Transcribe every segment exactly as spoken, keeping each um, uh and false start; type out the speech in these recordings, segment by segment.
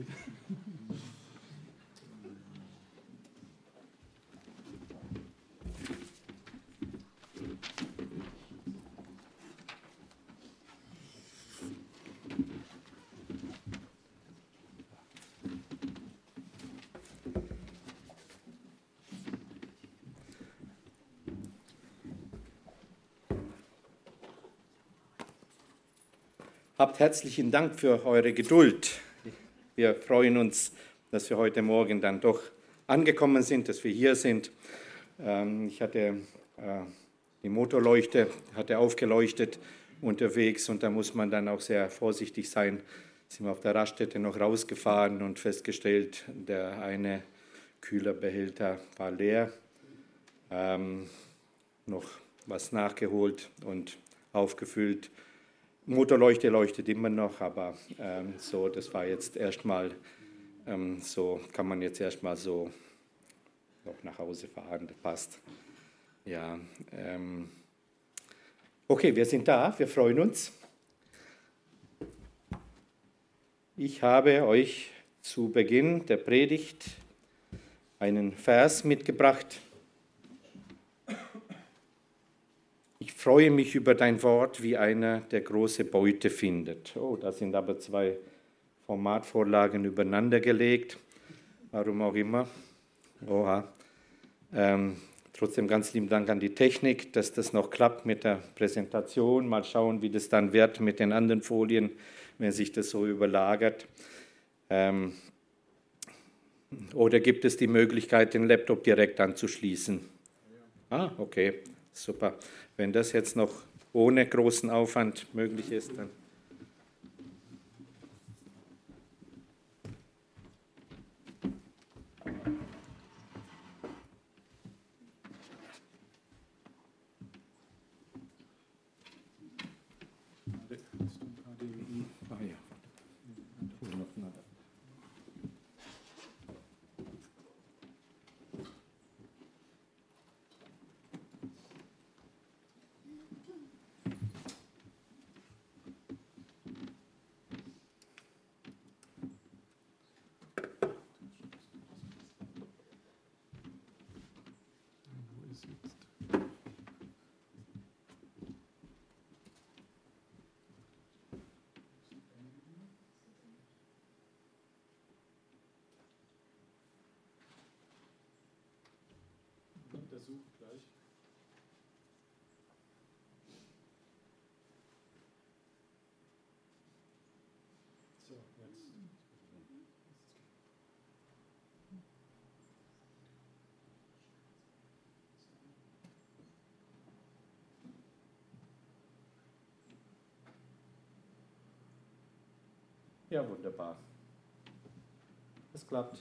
Habt herzlichen Dank für eure Geduld. Wir freuen uns, dass wir heute Morgen dann doch angekommen sind, dass wir hier sind. Ich hatte die Motorleuchte hatte aufgeleuchtet unterwegs und da muss man dann auch sehr vorsichtig sein. Sind wir auf der Raststätte noch rausgefahren und festgestellt, der eine Kühlerbehälter war leer. Ähm, noch was nachgeholt und aufgefüllt. Motorleuchte leuchtet immer noch, aber ähm, so, das war jetzt erstmal, ähm, so kann man jetzt erstmal so noch nach Hause fahren, das passt. Ja, ähm, okay, wir sind da, wir freuen uns. Ich habe euch zu Beginn der Predigt einen Vers mitgebracht. Ich freue mich über dein Wort, wie einer, der große Beute findet. Oh, da sind aber zwei Formatvorlagen übereinander gelegt. Warum auch immer. Oha. Ähm, trotzdem ganz lieben Dank an die Technik, dass das noch klappt mit der Präsentation. Mal schauen, wie das dann wird mit den anderen Folien, wenn sich das so überlagert. Ähm, oder gibt es die Möglichkeit, den Laptop direkt anzuschließen? Ah, okay, super. Wenn das jetzt noch ohne großen Aufwand möglich ist, dann. Ja, wunderbar. Das klappt.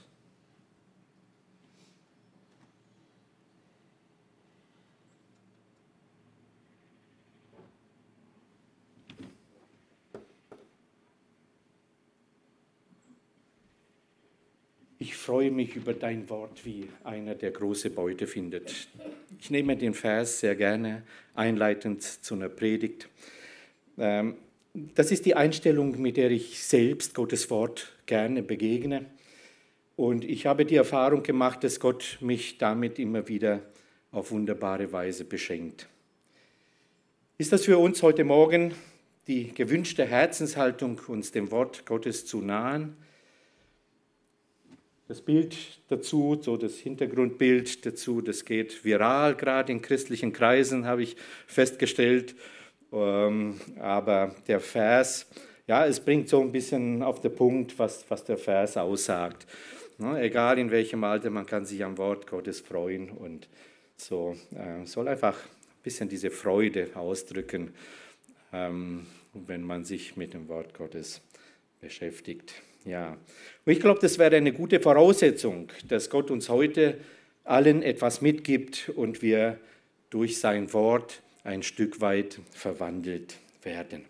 Ich freue mich über dein Wort, wie einer, der große Beute findet. Ich nehme den Vers sehr gerne einleitend zu einer Predigt. Ähm, Das ist die Einstellung, mit der ich selbst Gottes Wort gerne begegne. Und ich habe die Erfahrung gemacht, dass Gott mich damit immer wieder auf wunderbare Weise beschenkt. Ist das für uns heute Morgen die gewünschte Herzenshaltung, uns dem Wort Gottes zu nahen? Das Bild dazu, so das Hintergrundbild dazu, das geht viral, gerade in christlichen Kreisen, habe ich festgestellt. Aber der Vers, ja, es bringt so ein bisschen auf den Punkt, was, was der Vers aussagt. Egal in welchem Alter, man kann sich am Wort Gottes freuen und so äh, soll einfach ein bisschen diese Freude ausdrücken, ähm, wenn man sich mit dem Wort Gottes beschäftigt. Ja. Und ich glaube, das wäre eine gute Voraussetzung, dass Gott uns heute allen etwas mitgibt und wir durch sein Wort ein Stück weit verwandelt werden.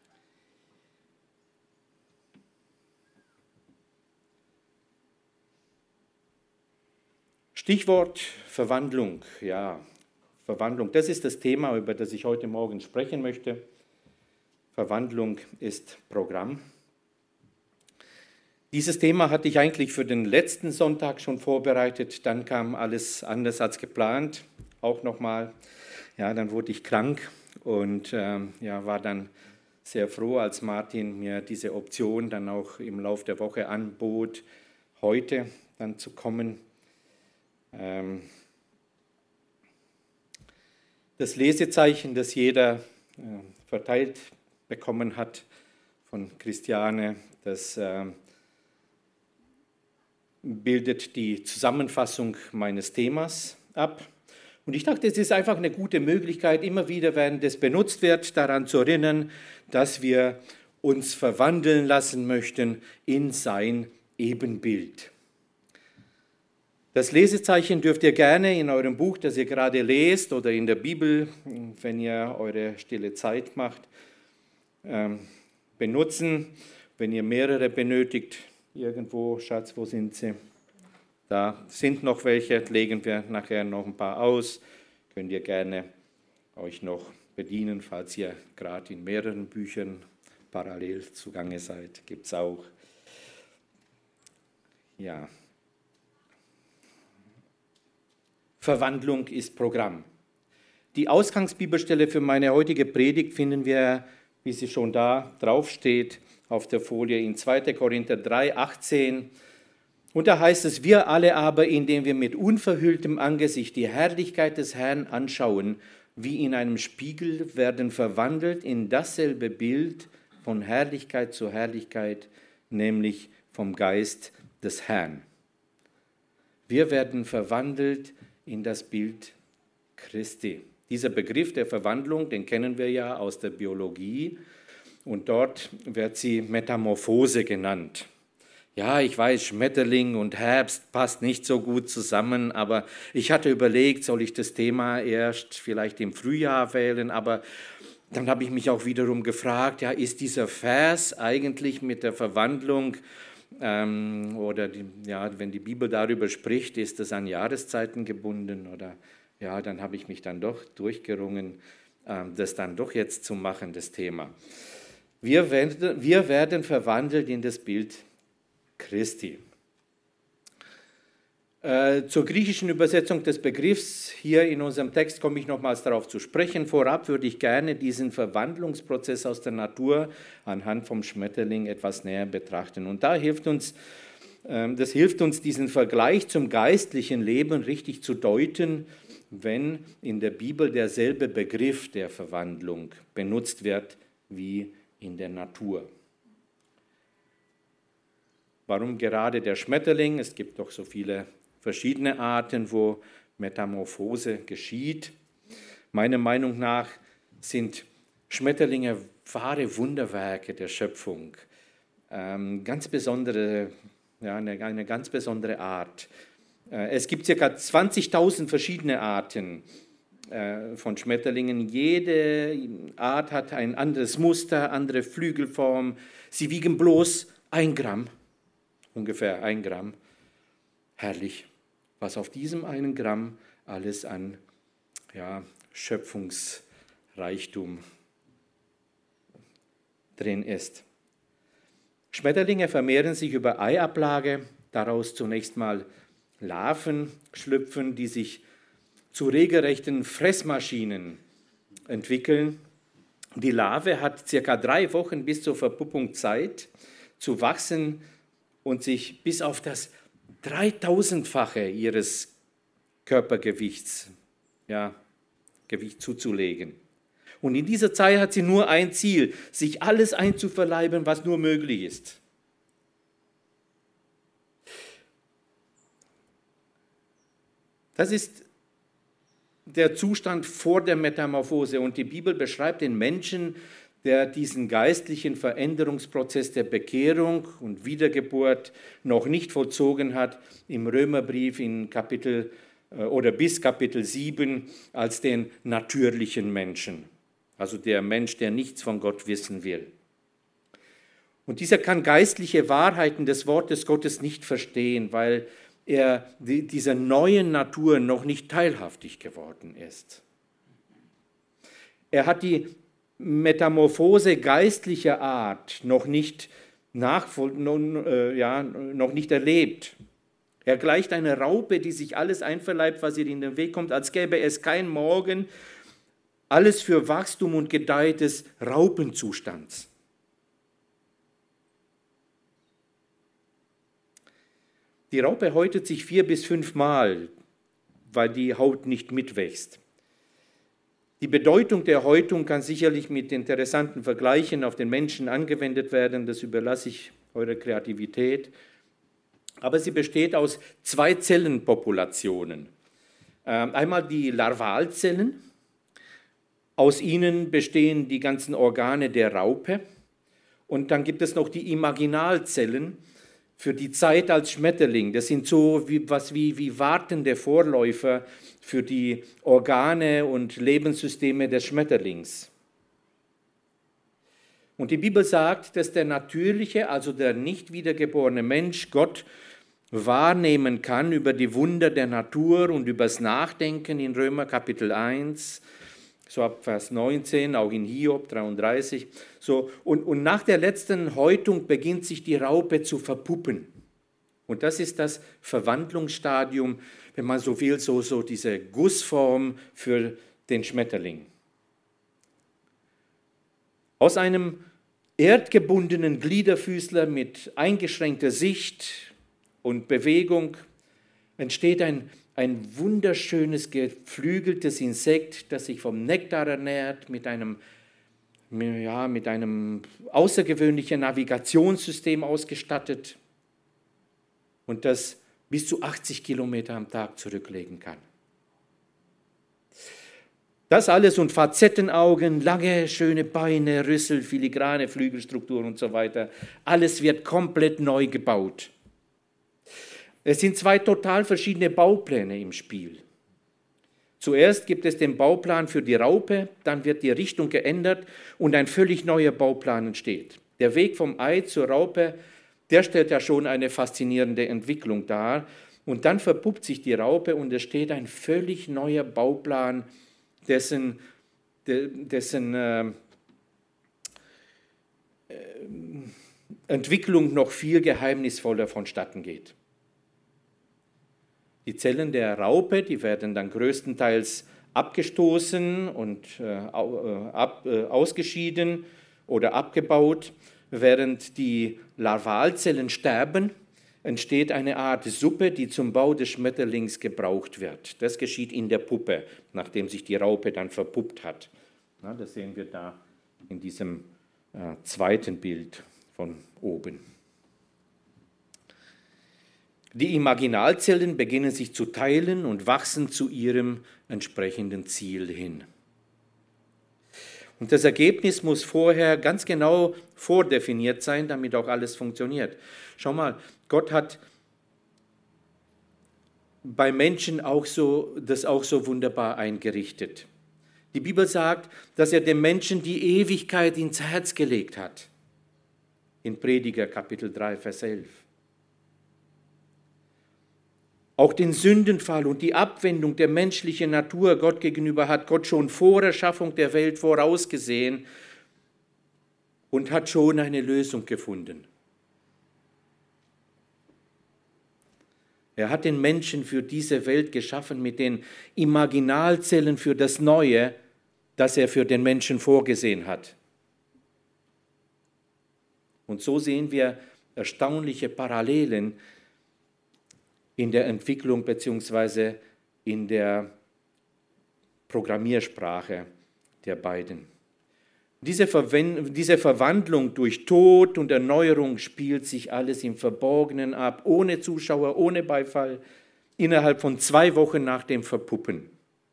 Stichwort Verwandlung. Ja, Verwandlung, das ist das Thema, über das ich heute Morgen sprechen möchte. Verwandlung ist Programm. Dieses Thema hatte ich eigentlich für den letzten Sonntag schon vorbereitet, dann kam alles anders als geplant, auch nochmal. Ja, dann wurde ich krank und ähm, ja, war dann sehr froh, als Martin mir diese Option dann auch im Laufe der Woche anbot, heute dann zu kommen. Ähm, das Lesezeichen, das jeder äh, verteilt bekommen hat von Christiane, das äh, bildet die Zusammenfassung meines Themas ab. Und ich dachte, es ist einfach eine gute Möglichkeit, immer wieder, während es benutzt wird, daran zu erinnern, dass wir uns verwandeln lassen möchten in sein Ebenbild. Das Lesezeichen dürft ihr gerne in eurem Buch, das ihr gerade lest, oder in der Bibel, wenn ihr eure stille Zeit macht, benutzen. Wenn ihr mehrere benötigt, irgendwo, Schatz, wo sind sie? Da sind noch welche, legen wir nachher noch ein paar aus. Könnt ihr gerne euch noch bedienen, falls ihr gerade in mehreren Büchern parallel zugange seid. Gibt es auch. Ja. Verwandlung ist Programm. Die Ausgangsbibelstelle für meine heutige Predigt finden wir, wie sie schon da draufsteht, auf der Folie in zweiter Korinther drei, achtzehn. Und da heißt es, wir alle aber, indem wir mit unverhülltem Angesicht die Herrlichkeit des Herrn anschauen, wie in einem Spiegel, werden verwandelt in dasselbe Bild von Herrlichkeit zu Herrlichkeit, nämlich vom Geist des Herrn. Wir werden verwandelt in das Bild Christi. Dieser Begriff der Verwandlung, den kennen wir ja aus der Biologie, und dort wird sie Metamorphose genannt. Ja, ich weiß, Schmetterling und Herbst passt nicht so gut zusammen, aber ich hatte überlegt, soll ich das Thema erst vielleicht im Frühjahr wählen, aber dann habe ich mich auch wiederum gefragt, ja, ist dieser Vers eigentlich mit der Verwandlung ähm, oder die, ja, wenn die Bibel darüber spricht, ist das an Jahreszeiten gebunden oder ja, dann habe ich mich dann doch durchgerungen, ähm, das dann doch jetzt zu machen, das Thema. Wir werden, wir werden verwandelt in das Bild Christi. Äh, zur griechischen Übersetzung des Begriffs hier in unserem Text komme ich nochmals darauf zu sprechen. Vorab würde ich gerne diesen Verwandlungsprozess aus der Natur anhand vom Schmetterling etwas näher betrachten. Und da hilft uns, äh, das hilft uns, diesen Vergleich zum geistlichen Leben richtig zu deuten, wenn in der Bibel derselbe Begriff der Verwandlung benutzt wird wie in der Natur. Warum gerade der Schmetterling? Es gibt doch so viele verschiedene Arten, wo Metamorphose geschieht. Meiner Meinung nach sind Schmetterlinge wahre Wunderwerke der Schöpfung. Ähm, ganz besondere, ja, eine, eine ganz besondere Art. Äh, es gibt ca. zwanzigtausend verschiedene Arten äh, von Schmetterlingen. Jede Art hat ein anderes Muster, andere Flügelform. Sie wiegen bloß ein Gramm. Ungefähr ein Gramm. Herrlich, was auf diesem einen Gramm alles an ja, Schöpfungsreichtum drin ist. Schmetterlinge vermehren sich über Eiablage, daraus zunächst mal Larven schlüpfen, die sich zu regelrechten Fressmaschinen entwickeln. Die Larve hat circa drei Wochen bis zur Verpuppung Zeit zu wachsen und sich bis auf das dreitausendfache ihres Körpergewichts ja, Gewicht zuzulegen. Und in dieser Zeit hat sie nur ein Ziel, sich alles einzuverleiben, was nur möglich ist. Das ist der Zustand vor der Metamorphose und die Bibel beschreibt den Menschen, der diesen geistlichen Veränderungsprozess der Bekehrung und Wiedergeburt noch nicht vollzogen hat, im Römerbrief in Kapitel oder bis Kapitel sieben als den natürlichen Menschen, also der Mensch, der nichts von Gott wissen will. Und dieser kann geistliche Wahrheiten des Wortes Gottes nicht verstehen, weil er dieser neuen Natur noch nicht teilhaftig geworden ist. Er hat die Metamorphose geistlicher Art noch nicht nachvoll, nun, äh, ja, noch nicht erlebt. Er gleicht einer Raupe, die sich alles einverleibt, was ihr in den Weg kommt, als gäbe es kein Morgen, alles für Wachstum und Gedeiht des Raupenzustands. Die Raupe häutet sich vier bis fünf Mal, weil die Haut nicht mitwächst. Die Bedeutung der Häutung kann sicherlich mit interessanten Vergleichen auf den Menschen angewendet werden, das überlasse ich eurer Kreativität. Aber sie besteht aus zwei Zellenpopulationen. Einmal die Larvalzellen, aus ihnen bestehen die ganzen Organe der Raupe und dann gibt es noch die Imaginalzellen für die Zeit als Schmetterling. Das sind so wie, was wie, wie wartende Vorläufer für die Organe und Lebenssysteme des Schmetterlings. Und die Bibel sagt, dass der natürliche, also der nicht wiedergeborene Mensch Gott wahrnehmen kann über die Wunder der Natur und übers Nachdenken in Römer Kapitel eins, so ab Vers neunzehn, auch in Hiob dreiunddreißig. So, und, und nach der letzten Häutung beginnt sich die Raupe zu verpuppen. Und das ist das Verwandlungsstadium, wenn man so will, so, so diese Gussform für den Schmetterling. Aus einem erdgebundenen Gliederfüßler mit eingeschränkter Sicht und Bewegung entsteht ein, ein wunderschönes, geflügeltes Insekt, das sich vom Nektar ernährt, mit einem, ja, mit einem außergewöhnlichen Navigationssystem ausgestattet und das bis zu achtzig Kilometer am Tag zurücklegen kann. Das alles und Facettenaugen, lange, schöne Beine, Rüssel, filigrane Flügelstruktur und so weiter. Alles wird komplett neu gebaut. Es sind zwei total verschiedene Baupläne im Spiel. Zuerst gibt es den Bauplan für die Raupe, dann wird die Richtung geändert und ein völlig neuer Bauplan entsteht. Der Weg vom Ei zur Raupe, der stellt ja schon eine faszinierende Entwicklung dar. Und dann verpuppt sich die Raupe und es steht ein völlig neuer Bauplan, dessen, dessen äh, Entwicklung noch viel geheimnisvoller vonstatten geht. Die Zellen der Raupe, die werden dann größtenteils abgestoßen und äh, ab, äh, ausgeschieden oder abgebaut. Während die Larvalzellen sterben, entsteht eine Art Suppe, die zum Bau des Schmetterlings gebraucht wird. Das geschieht in der Puppe, nachdem sich die Raupe dann verpuppt hat. Na, das sehen wir da in diesem äh, zweiten Bild von oben. Die Imaginalzellen beginnen sich zu teilen und wachsen zu ihrem entsprechenden Ziel hin. Und das Ergebnis muss vorher ganz genau vordefiniert sein, damit auch alles funktioniert. Schau mal, Gott hat bei Menschen auch so, das auch so wunderbar eingerichtet. Die Bibel sagt, dass er dem Menschen die Ewigkeit ins Herz gelegt hat. In Prediger Kapitel drei, Vers elf. Auch den Sündenfall und die Abwendung der menschlichen Natur Gott gegenüber hat Gott schon vor Erschaffung der Welt vorausgesehen und hat schon eine Lösung gefunden. Er hat den Menschen für diese Welt geschaffen mit den Imaginalzellen für das Neue, das er für den Menschen vorgesehen hat. Und so sehen wir erstaunliche Parallelen in der Entwicklung bzw. in der Programmiersprache der beiden. Diese, Verwend- diese Verwandlung durch Tod und Erneuerung spielt sich alles im Verborgenen ab, ohne Zuschauer, ohne Beifall, innerhalb von zwei Wochen nach dem Verpuppen.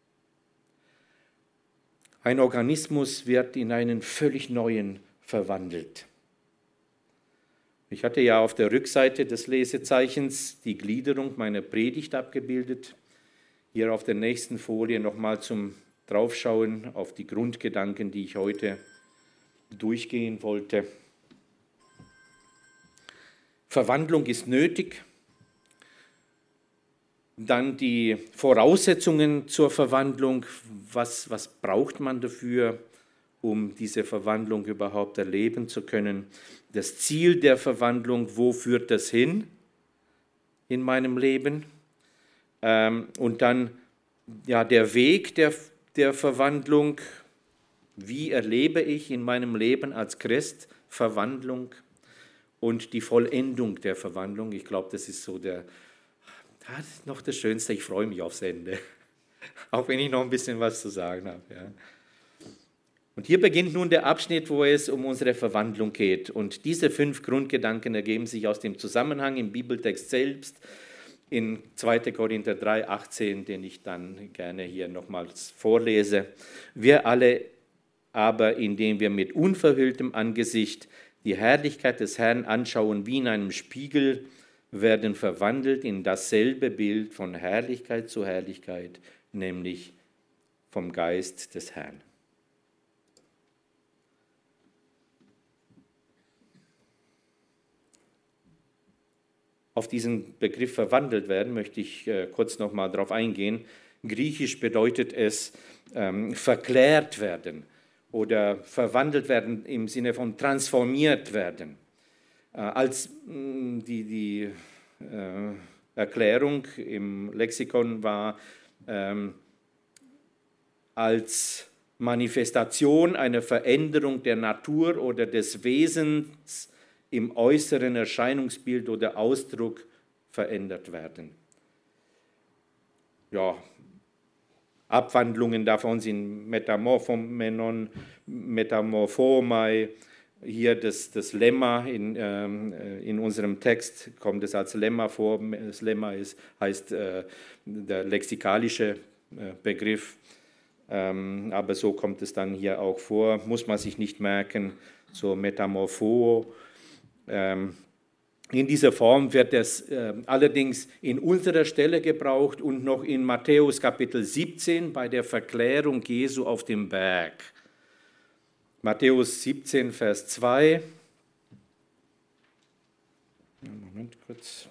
Ein Organismus wird in einen völlig neuen verwandelt. Ich hatte ja auf der Rückseite des Lesezeichens die Gliederung meiner Predigt abgebildet. Hier auf der nächsten Folie nochmal zum Draufschauen auf die Grundgedanken, die ich heute durchgehen wollte. Verwandlung ist nötig. Dann die Voraussetzungen zur Verwandlung. Was, was braucht man dafür? um diese Verwandlung überhaupt erleben zu können. Das Ziel der Verwandlung, wo führt das hin in meinem Leben? Ähm, und dann ja, der Weg der, der Verwandlung, wie erlebe ich in meinem Leben als Christ Verwandlung und die Vollendung der Verwandlung. Ich glaube, das ist so der, das ist noch das Schönste, ich freue mich aufs Ende, auch wenn ich noch ein bisschen was zu sagen habe. Ja. Und hier beginnt nun der Abschnitt, wo es um unsere Verwandlung geht. Und diese fünf Grundgedanken ergeben sich aus dem Zusammenhang im Bibeltext selbst, in zweiter Korinther drei, achtzehn, den ich dann gerne hier nochmals vorlese. Wir alle aber, indem wir mit unverhülltem Angesicht die Herrlichkeit des Herrn anschauen wie in einem Spiegel, werden verwandelt in dasselbe Bild von Herrlichkeit zu Herrlichkeit, nämlich vom Geist des Herrn. Auf diesen Begriff verwandelt werden, möchte ich äh, kurz noch mal darauf eingehen. Griechisch bedeutet es ähm, verklärt werden oder verwandelt werden im Sinne von transformiert werden. Äh, als mh, die, die äh, Erklärung im Lexikon war, ähm, als Manifestation einer Veränderung der Natur oder des Wesens im äußeren Erscheinungsbild oder Ausdruck verändert werden. Ja, Abwandlungen davon sind Metamorphomenon, Metamorphomai. Hier das, das Lemma, in, ähm, in unserem Text kommt es als Lemma vor. Das Lemma ist, heißt äh, der lexikalische äh, Begriff, ähm, aber so kommt es dann hier auch vor. Muss man sich nicht merken, so Metamorpho. In dieser Form wird es äh, allerdings in unserer Stelle gebraucht und noch in Matthäus Kapitel siebzehn bei der Verklärung Jesu auf dem Berg. Matthäus siebzehn, Vers zwei. Moment kurz.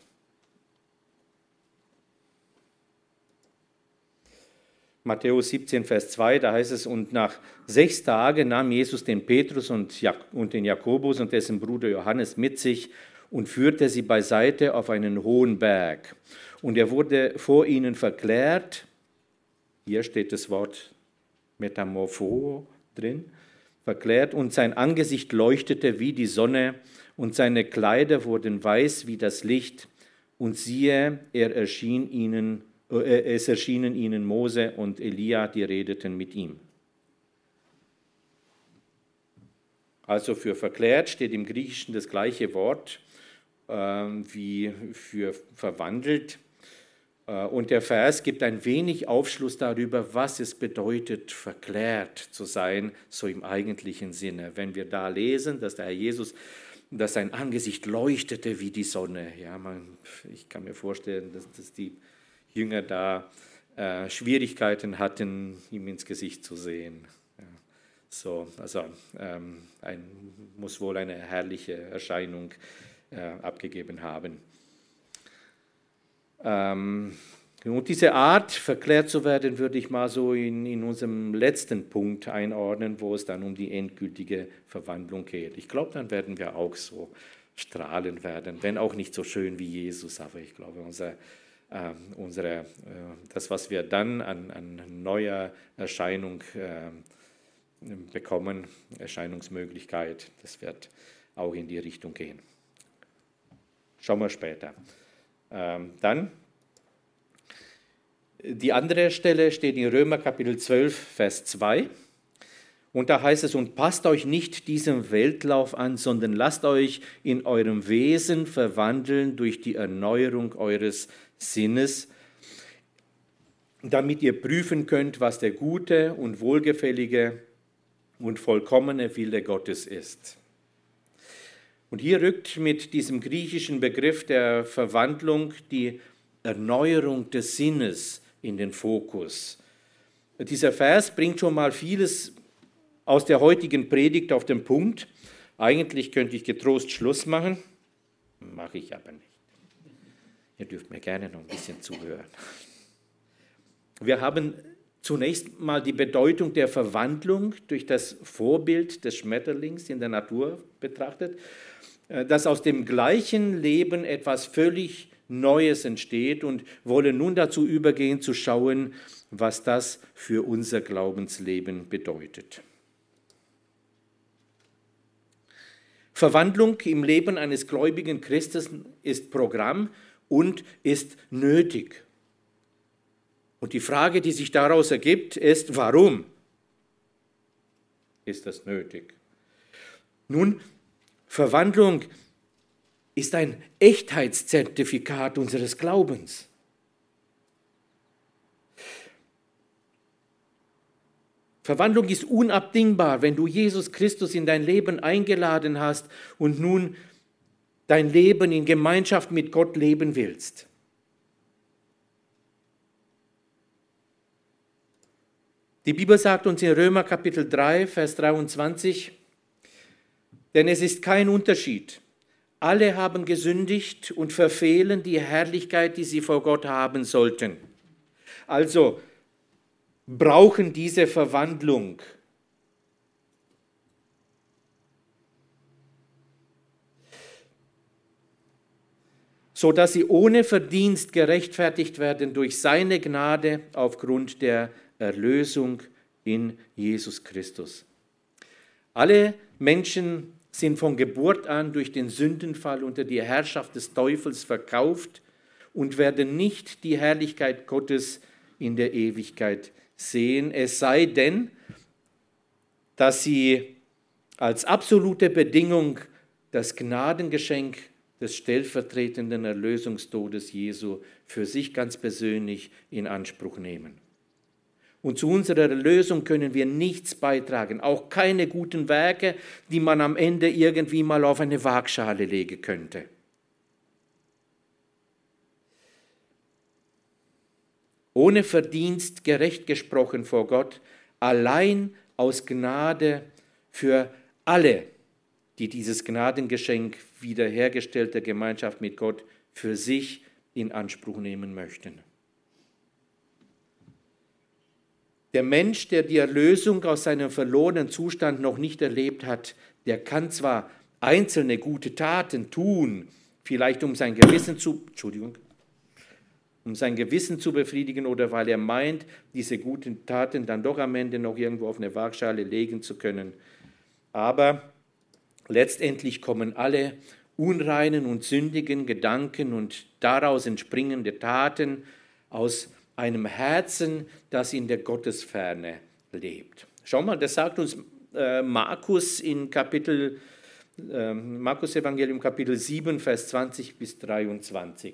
Matthäus siebzehn, Vers zwei, da heißt es, und nach sechs Tagen nahm Jesus den Petrus und, Jak- und den Jakobus und dessen Bruder Johannes mit sich und führte sie beiseite auf einen hohen Berg. Und er wurde vor ihnen verklärt, hier steht das Wort Metamorpho drin, verklärt, und sein Angesicht leuchtete wie die Sonne und seine Kleider wurden weiß wie das Licht, und siehe, er erschien ihnen Es erschienen ihnen Mose und Elia, die redeten mit ihm. Also für verklärt steht im Griechischen das gleiche Wort äh, wie für verwandelt. Äh, und der Vers gibt ein wenig Aufschluss darüber, was es bedeutet, verklärt zu sein, so im eigentlichen Sinne. Wenn wir da lesen, dass der Herr Jesus, dass sein Angesicht leuchtete wie die Sonne. Ja, man, ich kann mir vorstellen, dass, dass die Jünger da äh, Schwierigkeiten hatten, ihm ins Gesicht zu sehen. Ja, so, also ähm, ein, muss wohl eine herrliche Erscheinung äh, abgegeben haben. Ähm, und diese Art, verklärt zu werden, würde ich mal so in, in unserem letzten Punkt einordnen, wo es dann um die endgültige Verwandlung geht. Ich glaube, dann werden wir auch so strahlen werden, wenn auch nicht so schön wie Jesus, aber ich glaube, unser Uh, unsere, uh, das, was wir dann an, an neuer Erscheinung uh, bekommen, Erscheinungsmöglichkeit, das wird auch in die Richtung gehen. Schauen wir später. Uh, dann, die andere Stelle steht in Römer Kapitel zwölf, Vers zwei. Und da heißt es, und passt euch nicht diesem Weltlauf an, sondern lasst euch in eurem Wesen verwandeln durch die Erneuerung eures Sinnes, damit ihr prüfen könnt, was der gute und wohlgefällige und vollkommene Wille Gottes ist. Und hier rückt mit diesem griechischen Begriff der Verwandlung die Erneuerung des Sinnes in den Fokus. Dieser Vers bringt schon mal vieles aus der heutigen Predigt auf den Punkt. Eigentlich könnte ich getrost Schluss machen, mache ich aber nicht. Ihr dürft mir gerne noch ein bisschen zuhören. Wir haben zunächst mal die Bedeutung der Verwandlung durch das Vorbild des Schmetterlings in der Natur betrachtet, dass aus dem gleichen Leben etwas völlig Neues entsteht, und wollen nun dazu übergehen, zu schauen, was das für unser Glaubensleben bedeutet. Verwandlung im Leben eines gläubigen Christen ist Programm und ist nötig. Und die Frage, die sich daraus ergibt, ist, warum ist das nötig? Nun, Verwandlung ist ein Echtheitszertifikat unseres Glaubens. Verwandlung ist unabdingbar, wenn du Jesus Christus in dein Leben eingeladen hast und nun dein Leben in Gemeinschaft mit Gott leben willst. Die Bibel sagt uns in Römer Kapitel drei, Vers dreiundzwanzig, denn es ist kein Unterschied. Alle haben gesündigt und verfehlen die Herrlichkeit, die sie vor Gott haben sollten. Also brauchen diese Verwandlung. Sodass sie ohne Verdienst gerechtfertigt werden durch seine Gnade aufgrund der Erlösung in Jesus Christus. Alle Menschen sind von Geburt an durch den Sündenfall unter die Herrschaft des Teufels verkauft und werden nicht die Herrlichkeit Gottes in der Ewigkeit sehen, es sei denn, dass sie als absolute Bedingung das Gnadengeschenk des stellvertretenden Erlösungstodes Jesu für sich ganz persönlich in Anspruch nehmen. Und zu unserer Erlösung können wir nichts beitragen, auch keine guten Werke, die man am Ende irgendwie mal auf eine Waagschale legen könnte. Ohne Verdienst gerecht gesprochen vor Gott, allein aus Gnade für alle, die dieses Gnadengeschenk wiederhergestellter Gemeinschaft mit Gott für sich in Anspruch nehmen möchten. Der Mensch, der die Erlösung aus seinem verlorenen Zustand noch nicht erlebt hat, der kann zwar einzelne gute Taten tun, vielleicht um sein Gewissen zu, Entschuldigung, um sein Gewissen zu befriedigen oder weil er meint, diese guten Taten dann doch am Ende noch irgendwo auf eine Waagschale legen zu können. Aber letztendlich kommen alle unreinen und sündigen Gedanken und daraus entspringende Taten aus einem Herzen, das in der Gottesferne lebt. Schau mal, das sagt uns äh, Markus in Kapitel, äh, Markus Evangelium Kapitel sieben, Vers zwanzig bis dreiundzwanzig.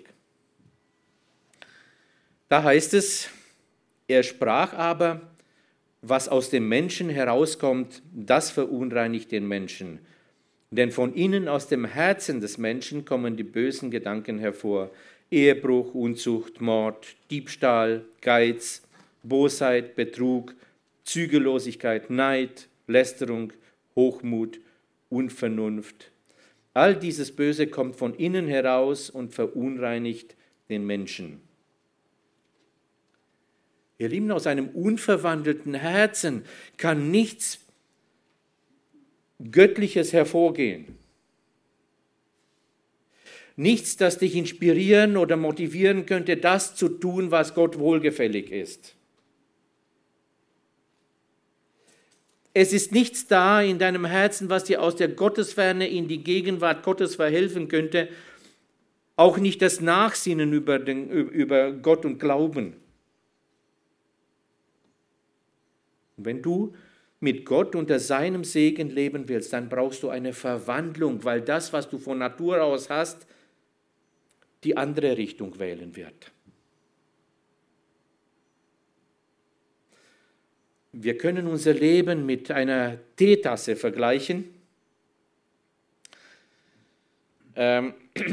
Da heißt es, er sprach aber, was aus dem Menschen herauskommt, das verunreinigt den Menschen. Denn von innen aus dem Herzen des Menschen kommen die bösen Gedanken hervor, Ehebruch, Unzucht, Mord, Diebstahl, Geiz, Bosheit, Betrug, Zügellosigkeit, Neid, Lästerung, Hochmut, Unvernunft. All dieses Böse kommt von innen heraus und verunreinigt den Menschen. Ihr Lieben, aus einem unverwandelten Herzen kann nichts Göttliches hervorgehen. Nichts, das dich inspirieren oder motivieren könnte, das zu tun, was Gott wohlgefällig ist. Es ist nichts da in deinem Herzen, was dir aus der Gottesferne in die Gegenwart Gottes verhelfen könnte, auch nicht das Nachsinnen über, den, über Gott und Glauben. Wenn du mit Gott unter seinem Segen leben willst, dann brauchst du eine Verwandlung, weil das, was du von Natur aus hast, die andere Richtung wählen wird. Wir können unser Leben mit einer Teetasse vergleichen. Ähm,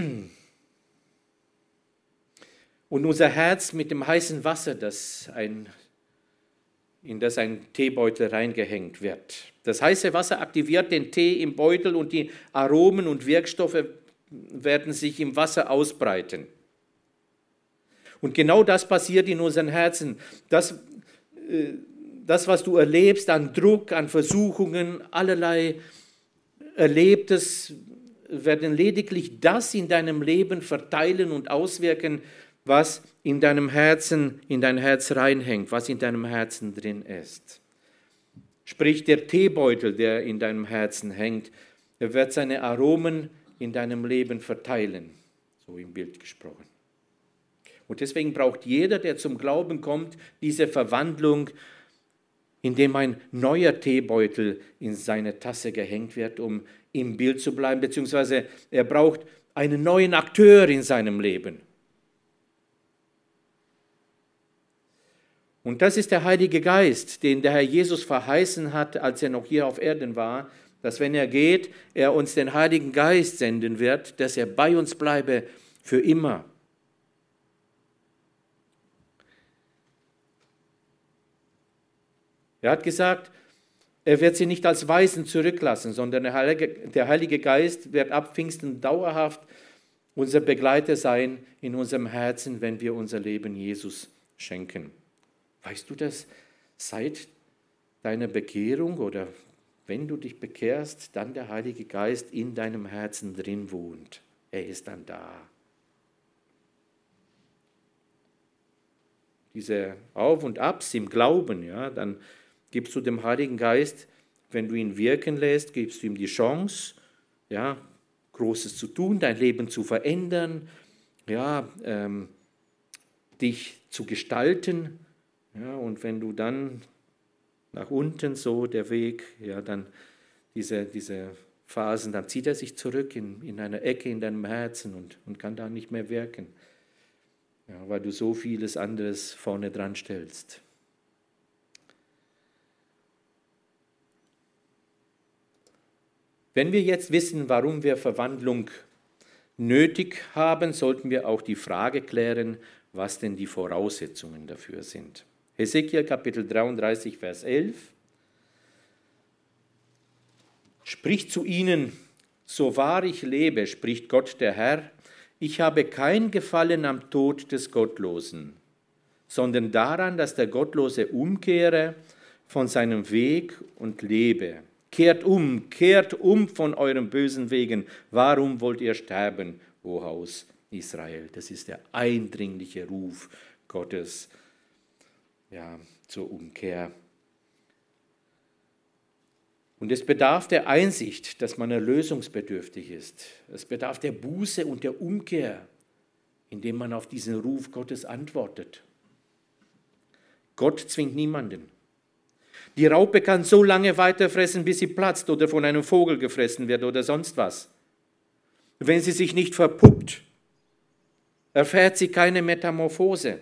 und unser Herz mit dem heißen Wasser, das ein, in das ein Teebeutel reingehängt wird. Das heiße Wasser aktiviert den Tee im Beutel und die Aromen und Wirkstoffe werden sich im Wasser ausbreiten. Und genau das passiert in unseren Herzen. Das, das, was du erlebst an Druck, an Versuchungen, allerlei Erlebtes, werden lediglich das in deinem Leben verteilen und auswirken, was in deinem Herzen, in dein Herz reinhängt, was in deinem Herzen drin ist. Sprich, der Teebeutel, der in deinem Herzen hängt, er wird seine Aromen in deinem Leben verteilen, so im Bild gesprochen. Und deswegen braucht jeder, der zum Glauben kommt, diese Verwandlung, indem ein neuer Teebeutel in seine Tasse gehängt wird, um im Bild zu bleiben, beziehungsweise er braucht einen neuen Akteur in seinem Leben. Und das ist der Heilige Geist, den der Herr Jesus verheißen hat, als er noch hier auf Erden war, dass wenn er geht, er uns den Heiligen Geist senden wird, dass er bei uns bleibe für immer. Er hat gesagt, er wird sie nicht als Waisen zurücklassen, sondern der Heilige, der Heilige Geist wird ab Pfingsten dauerhaft unser Begleiter sein in unserem Herzen, wenn wir unser Leben Jesus schenken. Weißt du das? Seit deiner Bekehrung oder wenn du dich bekehrst, dann der Heilige Geist in deinem Herzen drin wohnt. Er ist dann da. Diese Auf und Abs im Glauben, ja, dann gibst du dem Heiligen Geist, wenn du ihn wirken lässt, gibst du ihm die Chance, ja, Großes zu tun, dein Leben zu verändern, ja, ähm, dich zu gestalten. Ja, und wenn du dann nach unten so der Weg, ja, dann diese, diese Phasen, dann zieht er sich zurück in, in eine Ecke in deinem Herzen und, und kann da nicht mehr wirken, ja, weil du so vieles anderes vorne dran stellst. Wenn wir jetzt wissen, warum wir Verwandlung nötig haben, sollten wir auch die Frage klären, was denn die Voraussetzungen dafür sind. Hesekiel Kapitel dreiunddreißig, Vers elf spricht zu ihnen, so wahr ich lebe, spricht Gott der Herr, ich habe kein Gefallen am Tod des Gottlosen, sondern daran, dass der Gottlose umkehre von seinem Weg und lebe. Kehrt um, kehrt um von euren bösen Wegen. Warum wollt ihr sterben, o Haus Israel? Das ist der eindringliche Ruf Gottes, ja, zur Umkehr. Und es bedarf der Einsicht, dass man erlösungsbedürftig ist. Es bedarf der Buße und der Umkehr, indem man auf diesen Ruf Gottes antwortet. Gott zwingt niemanden. Die Raupe kann so lange weiterfressen, bis sie platzt oder von einem Vogel gefressen wird oder sonst was. Wenn sie sich nicht verpuppt, erfährt sie keine Metamorphose.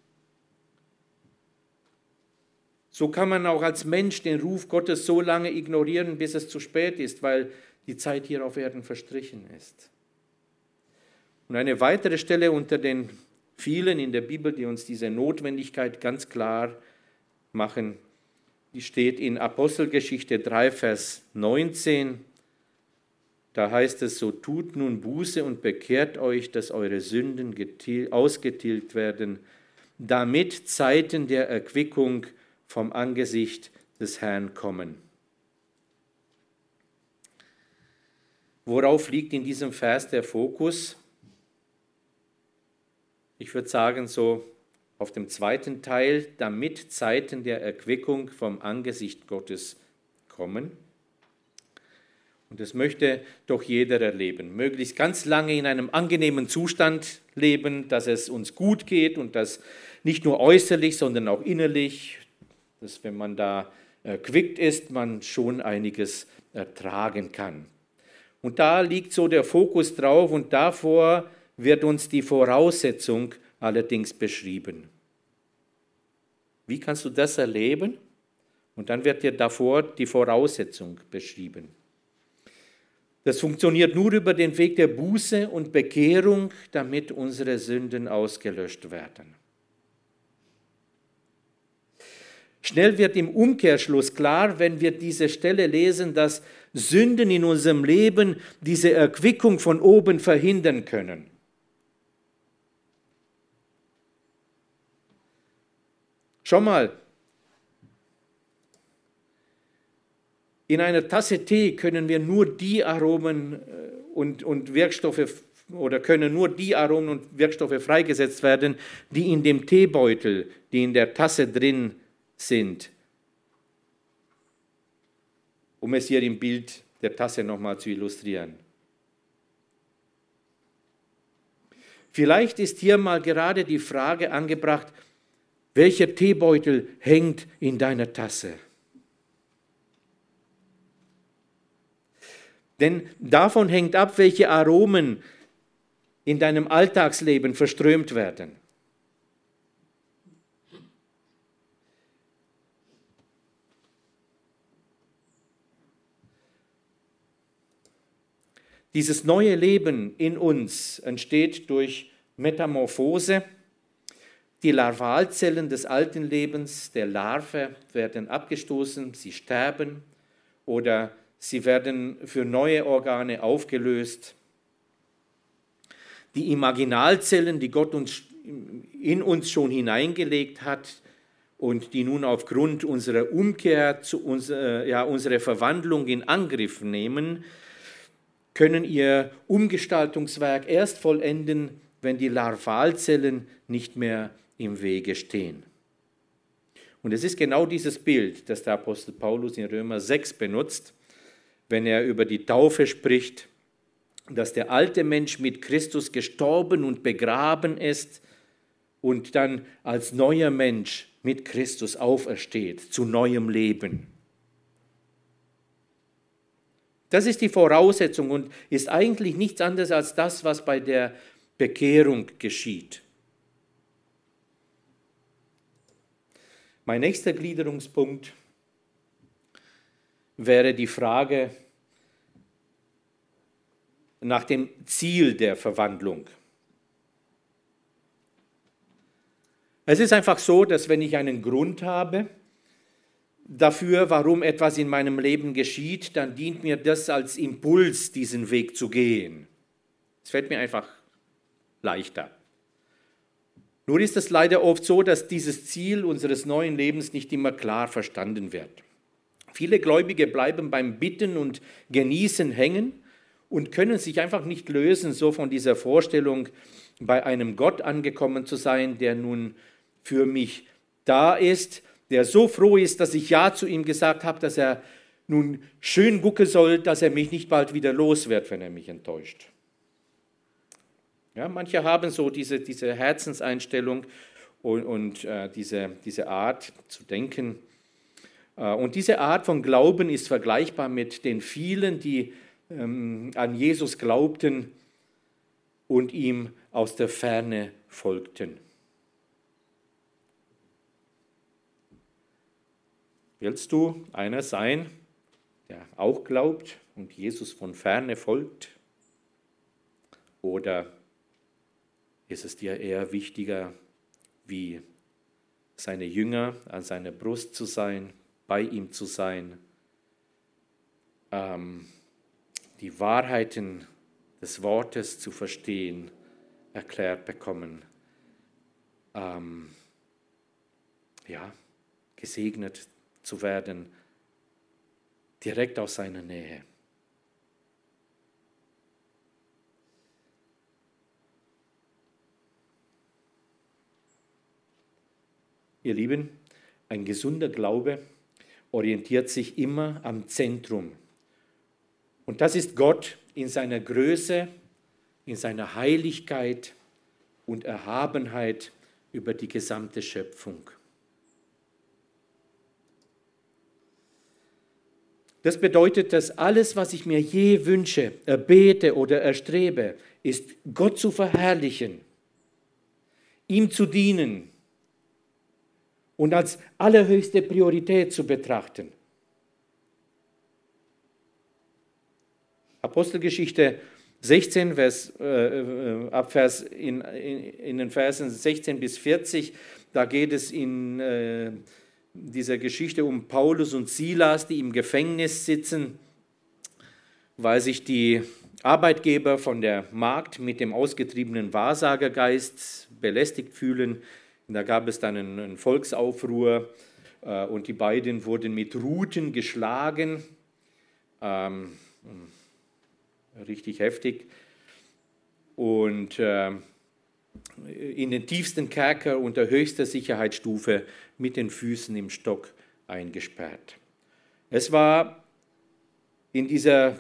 So kann man auch als Mensch den Ruf Gottes so lange ignorieren, bis es zu spät ist, weil die Zeit hier auf Erden verstrichen ist. Und eine weitere Stelle unter den vielen in der Bibel, die uns diese Notwendigkeit ganz klar machen, die steht in Apostelgeschichte drei, Vers neunzehn. Da heißt es, so tut nun Buße und bekehrt euch, dass eure Sünden ausgetilgt werden, damit Zeiten der Erquickung vom Angesicht des Herrn kommen. Worauf liegt in diesem Vers der Fokus? Ich würde sagen, so auf dem zweiten Teil, damit Zeiten der Erquickung vom Angesicht Gottes kommen. Und das möchte doch jeder erleben. Möglichst ganz lange in einem angenehmen Zustand leben, dass es uns gut geht und das nicht nur äußerlich, sondern auch innerlich, dass wenn man da erquickt ist, man schon einiges ertragen kann. Und da liegt so der Fokus drauf und davor wird uns die Voraussetzung allerdings beschrieben. Wie kannst du das erleben? Und dann wird dir davor die Voraussetzung beschrieben. Das funktioniert nur über den Weg der Buße und Bekehrung, damit unsere Sünden ausgelöscht werden. Schnell wird im Umkehrschluss klar, wenn wir diese Stelle lesen, dass Sünden in unserem Leben diese Erquickung von oben verhindern können. Schau mal, In einer Tasse Tee können wir nur die Aromen und, und Wirkstoffe oder können nur die Aromen und Wirkstoffe freigesetzt werden, die in dem Teebeutel, die in der Tasse drin sind. Um es hier im Bild der Tasse nochmal zu illustrieren. Vielleicht ist hier mal gerade die Frage angebracht, welcher Teebeutel hängt in deiner Tasse? Denn davon hängt ab, welche Aromen in deinem Alltagsleben verströmt werden. Dieses neue Leben in uns entsteht durch Metamorphose. Die Larvalzellen des alten Lebens, der Larve, werden abgestoßen, sie sterben oder sie werden für neue Organe aufgelöst. Die Imaginalzellen, die Gott uns, in uns schon hineingelegt hat und die nun aufgrund unserer Umkehr, zu uns, äh, ja, unsere Verwandlung in Angriff nehmen, können ihr Umgestaltungswerk erst vollenden, wenn die Larvalzellen nicht mehr im Wege stehen. Und es ist genau dieses Bild, das der Apostel Paulus in Römer sechs benutzt, wenn er über die Taufe spricht, dass der alte Mensch mit Christus gestorben und begraben ist und dann als neuer Mensch mit Christus aufersteht zu neuem Leben. Das ist die Voraussetzung und ist eigentlich nichts anderes als das, was bei der Bekehrung geschieht. Mein nächster Gliederungspunkt wäre die Frage nach dem Ziel der Verwandlung. Es ist einfach so, dass wenn ich einen Grund habe dafür, warum etwas in meinem Leben geschieht, dann dient mir das als Impuls, diesen Weg zu gehen. Es fällt mir einfach leichter. Nur ist es leider oft so, dass dieses Ziel unseres neuen Lebens nicht immer klar verstanden wird. Viele Gläubige bleiben beim Bitten und Genießen hängen und können sich einfach nicht lösen, so von dieser Vorstellung, bei einem Gott angekommen zu sein, der nun für mich da ist, der so froh ist, dass ich Ja zu ihm gesagt habe, dass er nun schön gucken soll, dass er mich nicht bald wieder los wird, wenn er mich enttäuscht. Ja, manche haben so diese, diese Herzenseinstellung und, und äh, diese, diese Art zu denken. Äh, und diese Art von Glauben ist vergleichbar mit den vielen, die ähm, an Jesus glaubten und ihm aus der Ferne folgten. Willst du einer sein, der auch glaubt und Jesus von Ferne folgt? Oder ist es dir eher wichtiger, wie seine Jünger an seiner Brust zu sein, bei ihm zu sein, ähm, die Wahrheiten des Wortes zu verstehen, erklärt bekommen, ähm, ja, gesegnet zu werden, direkt aus seiner Nähe. Ihr Lieben, ein gesunder Glaube orientiert sich immer am Zentrum. Und das ist Gott in seiner Größe, in seiner Heiligkeit und Erhabenheit über die gesamte Schöpfung. Das bedeutet, dass alles, was ich mir je wünsche, erbete oder erstrebe, ist, Gott zu verherrlichen, ihm zu dienen und als allerhöchste Priorität zu betrachten. Apostelgeschichte sechzehn, Vers, äh, Abvers in, in, in den Versen sechzehn bis vierzig, da geht es in äh, dieser Geschichte um Paulus und Silas, die im Gefängnis sitzen, weil sich die Arbeitgeber von der Magd mit dem ausgetriebenen Wahrsagergeist belästigt fühlen. Und da gab es dann einen, einen Volksaufruhr äh, und die beiden wurden mit Ruten geschlagen. ähm, richtig heftig. Und äh, in den tiefsten Kerker unter höchster Sicherheitsstufe mit den Füßen im Stock eingesperrt. Es war in dieser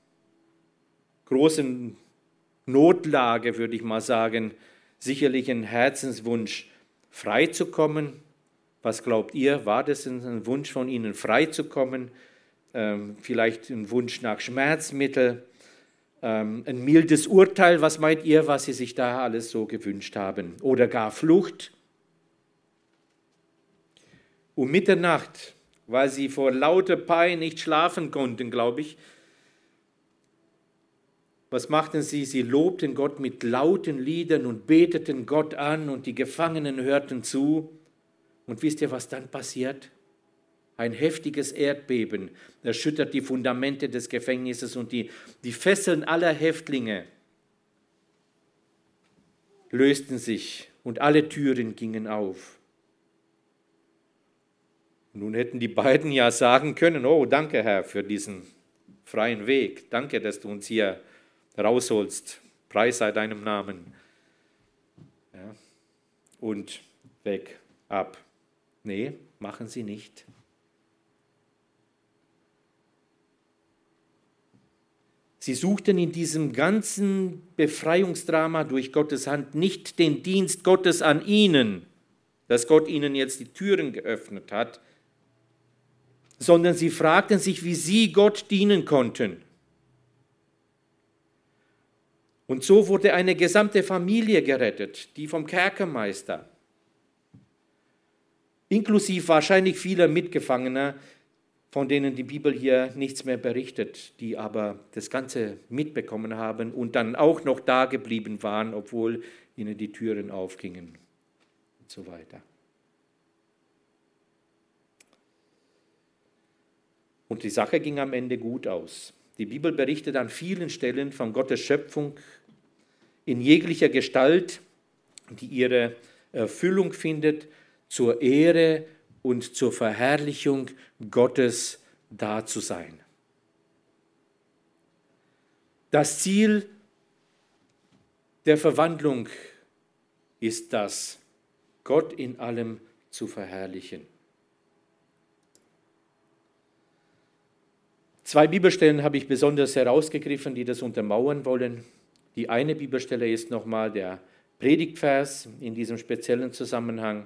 großen Notlage, würde ich mal sagen, sicherlich ein Herzenswunsch, frei zu kommen. Was glaubt ihr? War das ein Wunsch von ihnen, frei zu kommen? Ähm, vielleicht ein Wunsch nach Schmerzmittel? Ähm, ein mildes Urteil? Was meint ihr, was sie sich da alles so gewünscht haben? Oder gar Flucht? Um Mitternacht, weil sie vor lauter Pein nicht schlafen konnten, glaube ich, was machten sie? Sie lobten Gott mit lauten Liedern und beteten Gott an und die Gefangenen hörten zu. Und wisst ihr, was dann passiert? Ein heftiges Erdbeben erschüttert die Fundamente des Gefängnisses und die, die Fesseln aller Häftlinge lösten sich und alle Türen gingen auf. Nun hätten die beiden ja sagen können, oh, danke Herr für diesen freien Weg. Danke, dass du uns hier rausholst. Preis sei deinem Namen. Ja. Und weg, ab. Nee, machen sie nicht. Sie suchten in diesem ganzen Befreiungsdrama durch Gottes Hand nicht den Dienst Gottes an ihnen, dass Gott ihnen jetzt die Türen geöffnet hat, sondern sie fragten sich, wie sie Gott dienen konnten. Und so wurde eine gesamte Familie gerettet, die vom Kerkermeister, inklusive wahrscheinlich vieler Mitgefangener, von denen die Bibel hier nichts mehr berichtet, die aber das Ganze mitbekommen haben und dann auch noch da geblieben waren, obwohl ihnen die Türen aufgingen und so weiter. Und die Sache ging am Ende gut aus. Die Bibel berichtet an vielen Stellen von Gottes Schöpfung in jeglicher Gestalt, die ihre Erfüllung findet, zur Ehre und zur Verherrlichung Gottes da zu sein. Das Ziel der Verwandlung ist das, Gott in allem zu verherrlichen. Zwei Bibelstellen habe ich besonders herausgegriffen, die das untermauern wollen. Die eine Bibelstelle ist nochmal der Predigtvers in diesem speziellen Zusammenhang.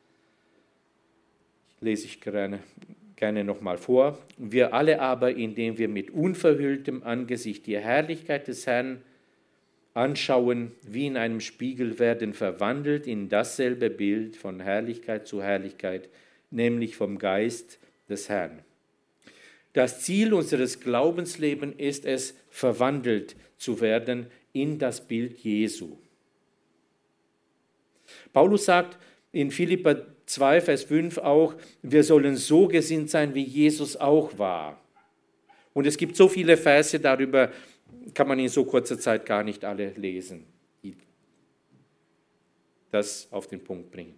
Lese ich gerne, gerne nochmal vor. Wir alle aber, indem wir mit unverhülltem Angesicht die Herrlichkeit des Herrn anschauen, wie in einem Spiegel, werden verwandelt in dasselbe Bild von Herrlichkeit zu Herrlichkeit, nämlich vom Geist des Herrn. Das Ziel unseres Glaubenslebens ist es, verwandelt zu werden in das Bild Jesu. Paulus sagt in Philipper zwei, Vers fünf auch, wir sollen so gesinnt sein, wie Jesus auch war. Und es gibt so viele Verse, darüber kann man in so kurzer Zeit gar nicht alle lesen, die das auf den Punkt bringen.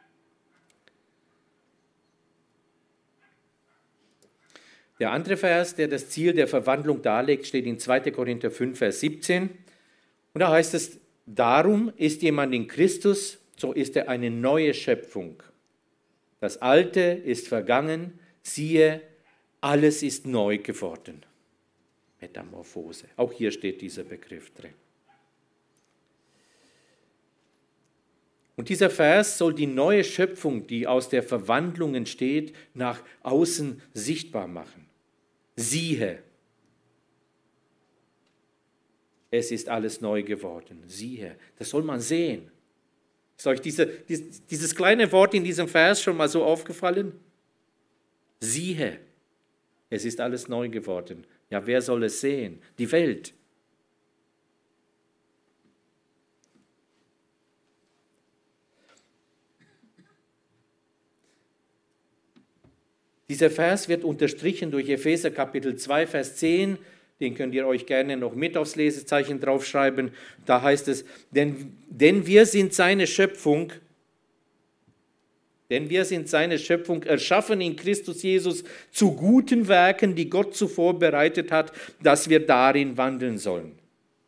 Der andere Vers, der das Ziel der Verwandlung darlegt, steht in zweiter Korinther fünf, Vers siebzehn. Und da heißt es, darum ist jemand in Christus, so ist er eine neue Schöpfung. Das Alte ist vergangen, siehe, alles ist neu geworden. Metamorphose. Auch hier steht dieser Begriff drin. Und dieser Vers soll die neue Schöpfung, die aus der Verwandlung entsteht, nach außen sichtbar machen. Siehe, es ist alles neu geworden. Siehe, das soll man sehen. Ist euch diese, dieses, dieses kleine Wort in diesem Vers schon mal so aufgefallen? Siehe, es ist alles neu geworden. Ja, wer soll es sehen? Die Welt. Dieser Vers wird unterstrichen durch Epheser Kapitel zwei, Vers zehn. Den könnt ihr euch gerne noch mit aufs Lesezeichen draufschreiben. Da heißt es, denn, denn wir sind seine Schöpfung, Denn wir sind seine Schöpfung, erschaffen in Christus Jesus zu guten Werken, die Gott zuvor bereitet hat, dass wir darin wandeln sollen.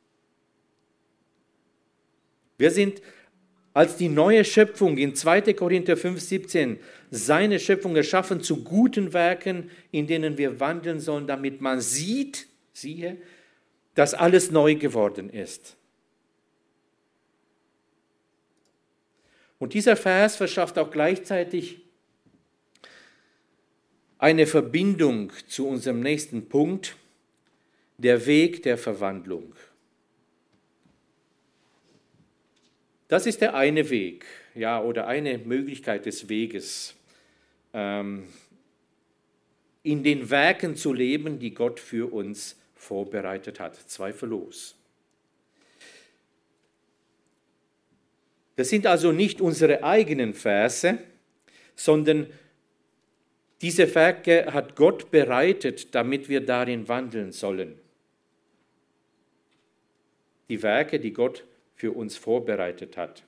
Wir sind als die neue Schöpfung in zweiter Korinther fünf, siebzehn, seine Schöpfung erschaffen zu guten Werken, in denen wir wandeln sollen, damit man sieht, siehe, dass alles neu geworden ist. Und dieser Vers verschafft auch gleichzeitig eine Verbindung zu unserem nächsten Punkt, der Weg der Verwandlung. Das ist der eine Weg, ja, oder eine Möglichkeit des Weges, ähm, in den Werken zu leben, die Gott für uns vorbereitet hat, zweifellos. Das sind also nicht unsere eigenen Verse, sondern diese Werke hat Gott bereitet, damit wir darin wandeln sollen. Die Werke, die Gott für uns vorbereitet hat.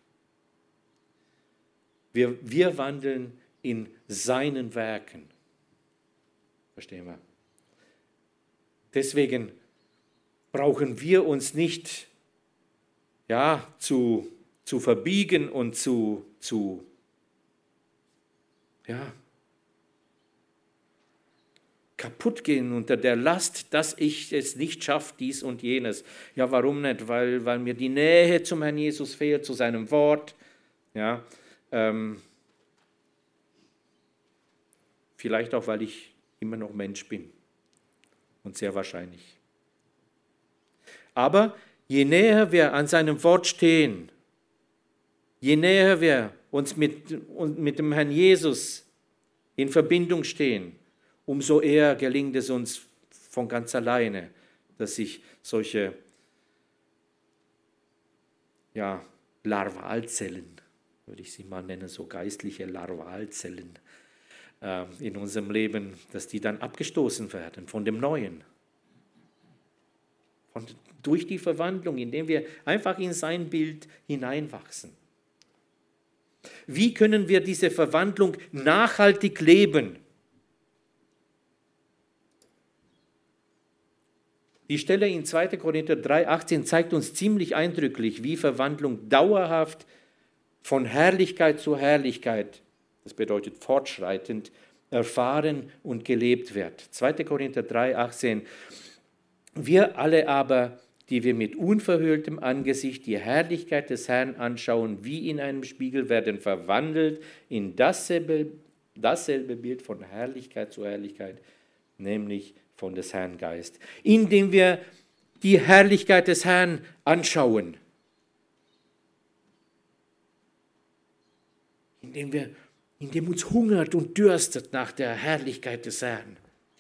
Wir, wir wandeln in seinen Werken. Verstehen wir? Deswegen brauchen wir uns nicht ja, zu, zu verbiegen und zu, zu ja, kaputt gehen unter der Last, dass ich es nicht schaffe, dies und jenes. Ja, warum nicht? Weil, weil mir die Nähe zum Herrn Jesus fehlt, zu seinem Wort. Ja, ähm, vielleicht auch, weil ich immer noch Mensch bin. Und sehr wahrscheinlich. Aber je näher wir an seinem Wort stehen, je näher wir uns mit, mit dem Herrn Jesus in Verbindung stehen, umso eher gelingt es uns von ganz alleine, dass sich solche ja, Larvalzellen, würde ich sie mal nennen, so geistliche Larvalzellen äh, in unserem Leben, dass die dann abgestoßen werden von dem Neuen. Von, durch die Verwandlung, indem wir einfach in sein Bild hineinwachsen. Wie können wir diese Verwandlung nachhaltig leben? Die Stelle in zweiter Korinther drei, achtzehn zeigt uns ziemlich eindrücklich, wie Verwandlung dauerhaft von Herrlichkeit zu Herrlichkeit, das bedeutet fortschreitend, erfahren und gelebt wird. zweiter Korinther drei, achtzehn. Wir alle aber, die wir mit unverhülltem Angesicht die Herrlichkeit des Herrn anschauen, wie in einem Spiegel, werden verwandelt in dasselbe, dasselbe Bild von Herrlichkeit zu Herrlichkeit, nämlich von des Herrn Geist, indem wir die Herrlichkeit des Herrn anschauen, indem wir, indem uns hungert und dürstet nach der Herrlichkeit des Herrn.